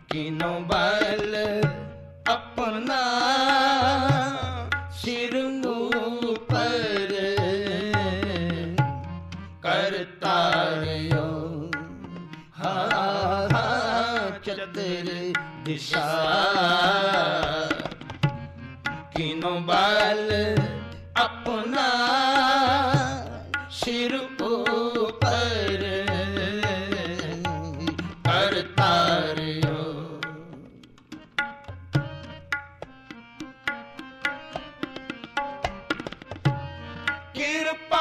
किनो बल अपना सिर ऊपर करता रहो, हा हा चतुर दिशा। किनो बल अपना सिर ऊपर करता रहो। कृपा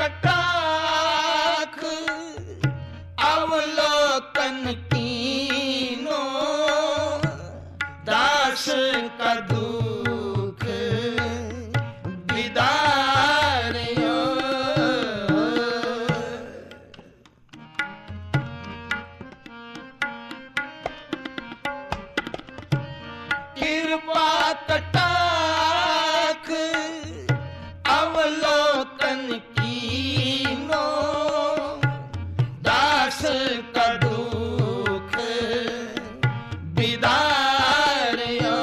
कटाक्ष अवलोकन कीनो, दास का दुख विदारियो। कृपा कटाक्ष अवलोकन कीनो, दास का दुख विदारियो।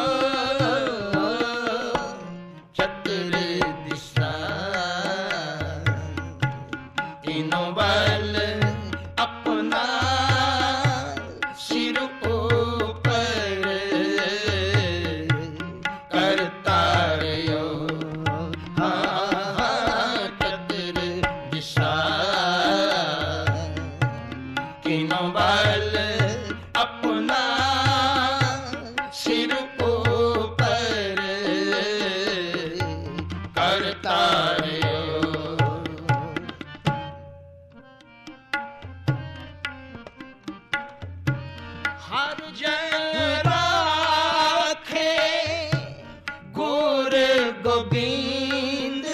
चतुर दिशा किनो बल अपना सिर ऊपर करता रहो, हा हा चतुर दिशा। किनो बल अपना सिर ऊपर करता रहो। हर जन राखे गुर गोविंद,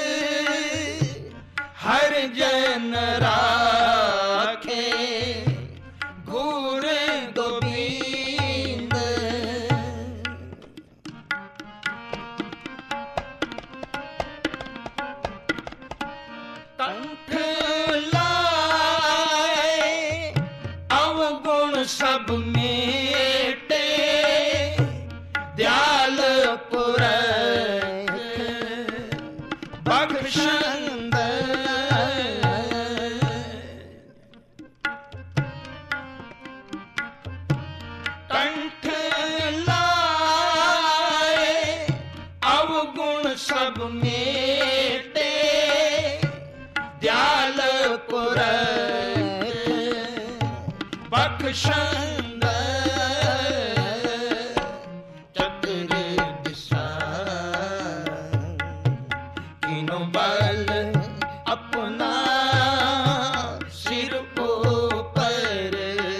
हर जन राखे गुर गोविंद। कंठ लाए अवगुण सब मेटे, दयाल पुरख बख्शंद। कंठ लाए अवगुण सब मेटे, दयाल पुरख बख्शंद। चतुर दिशा किनो बल अपना सिर ऊपर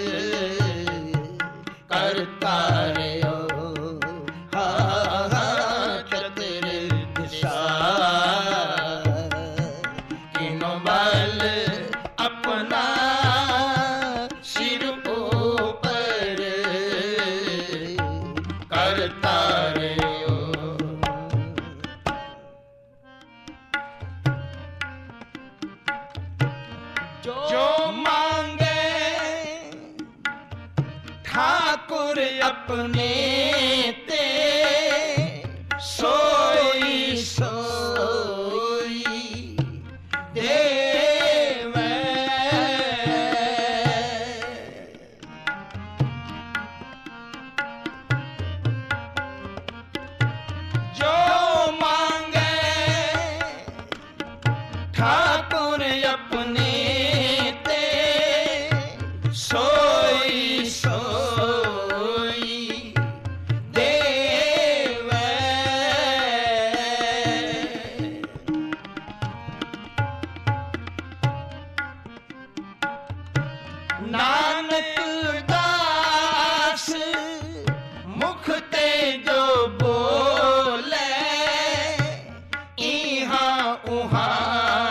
करता रहो, हा हा चतुर दिशा। किनो बल अपना सिर ऊपर करता रहो। जो मांगे ठाकुर अपने ते, सोई सोई देवे। जो मांगे ठाकुर अपने ते, सोई सोई देवे। नानक दास मुख ते जो बोले, इहाँ उहाँ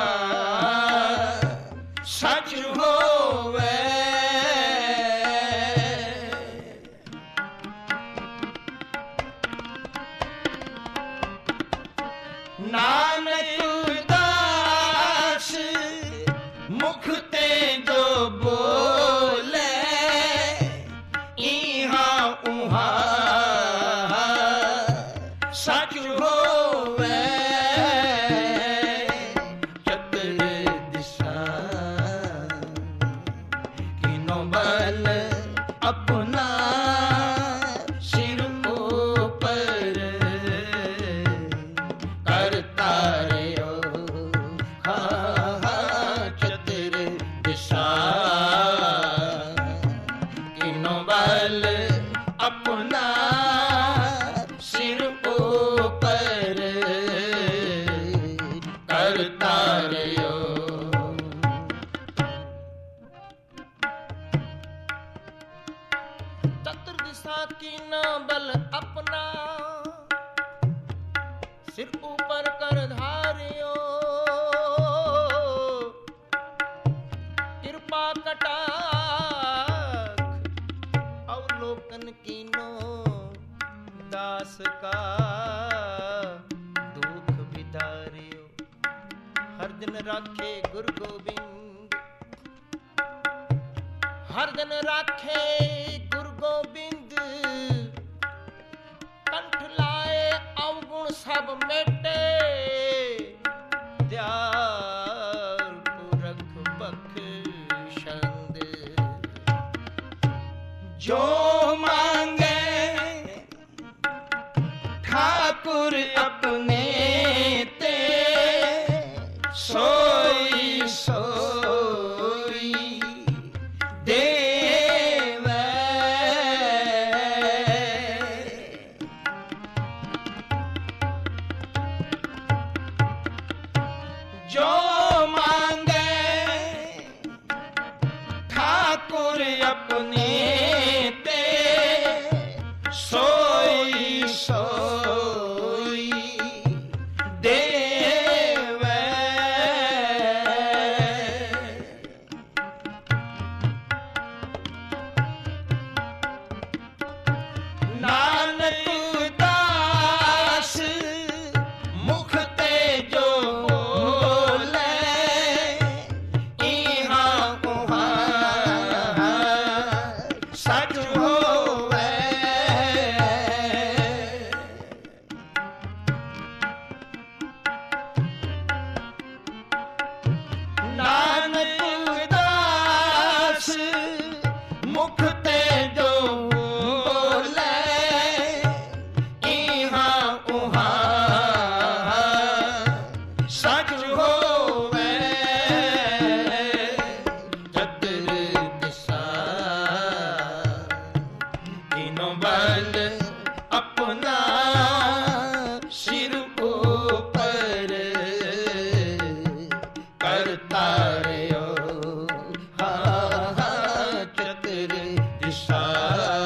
सच होवे। नानक दास मुख ते जो बोले, तीनों बल अपना सिर ऊपर करता रहो, हा हा चतुर दिशा। तीनों बल अपना सिर ऊपर करता रहो। चतुर्दिशा तीनों बल अपना सिर ऊपर कर धारियो, कृपा कटाक्ष अवलोकन कीनो, दास का दुख विदारियो। हर दिन राखे गुरु गोविंद, हर दिन राखे गुरु गोविंद, कंठ लाए अवगुण सब मेटे, दयाल पुरख बख्शंद। जो मांगे ठाकुर अपने ते, सोई सोई देवे। जो मांगे ठाकुर अपने ते, सोई सोई देवे। नानक दास मुख ते जो बोले, इहाँ उहाँ सच होवे। नानक दास मुख ते जो बोले, इहाँ उहाँ सच होवे। चतुर दिशा तीनों बल अपना सिर ऊपर करता रहो, हा हा चतुर दिशा।